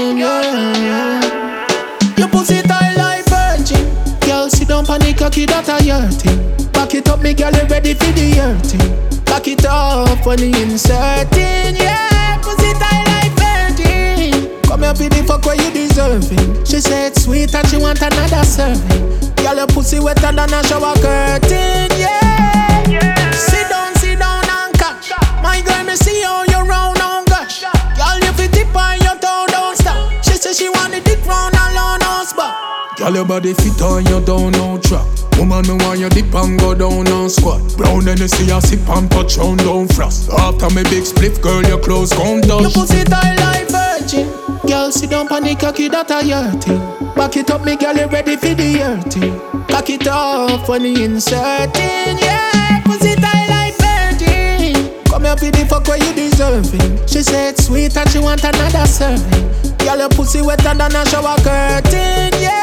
yeah. Your pussy tight like virgin. Girl, sit down pon the cocky, that a your thing. Back it up, me girl, you ready for the hurting. Back it up when the inserting, yeah. Pussy tight like virgin. Come here for the fuck where you deserving. She said sweet and she want another serving. Girl, your pussy wetter than a shower curtain, yeah. Sit down and catch. My girl, me see how you round on gosh. Girl, you fit tip on your toe, don't stop. She say she want the dick round alone, no spot. Girl, your body fit on you down, no trap. Woman, me want you dip and go down and squat. Brown Hennessy, I sip and touch round down frost. After me big split, girl, your clothes gon' dust. Your pussy tight like virgin. Girl, sit down pon the cocky, that a your thing. Back it up, me girl, you ready for the hurting. Cock it off when the inserting, yeah. Pussy tight like virgin. Come here for the fuck where you deserving. She said sweet and she want another serving. Girl, your pussy wetter than a shower curtain, yeah.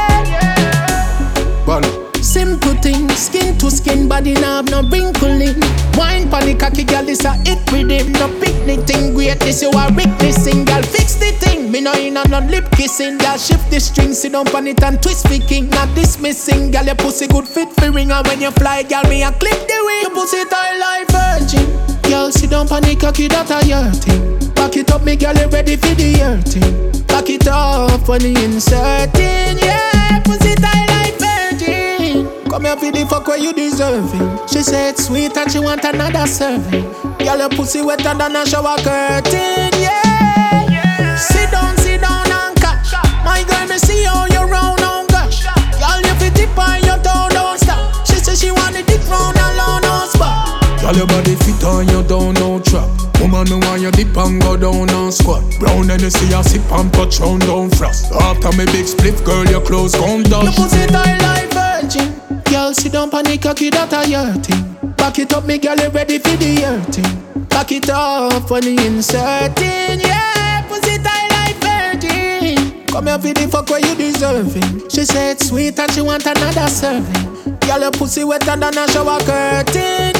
Simple thing, skin to skin, body now have no wrinkling. Wine pon the cocky, girl, this a hit with him. No picnic thing, great, this you a witnessing. Girl, fix the thing, me no in a no lip kissing. Girl, shift the string, sit down pon it and twist the king. Not dismissing, girl, your pussy good fit for ring. And when you fly, girl, me a clip the wing. Your pussy tight like virgin. Girl, sit down pon the cocky, that a your thing. Back it up, me girl, you ready for the hurting. Back it off when the inserting, yeah. Pussy tight like virgin. Come here for the fuck where you deserving. She said sweet and she want another serving. Girl, your pussy wetter than a shower curtain, yeah. Sit down and catch. My girl, me see how you round on gosh. Girl, you fit tip on your toe, don't stop. She say she want the dick round alone, no spot. Girl, your body fit on you down, no trap. Woman, me want you dip and go down and squat. Brown Hennessy, I sip and touch round down frost. After me big split, girl, your clothes gon' dust. Your pussy tight like virgin. Girl, sit down pon the cocky, that a your thing. Back it up, me girl, you ready for the hurting. Back it off when the inserting, yeah. Pussy tight like virgin. Come here for the fuck where you deserving. She said sweet and she want another serving. Girl, your pussy wetter than a shower curtain.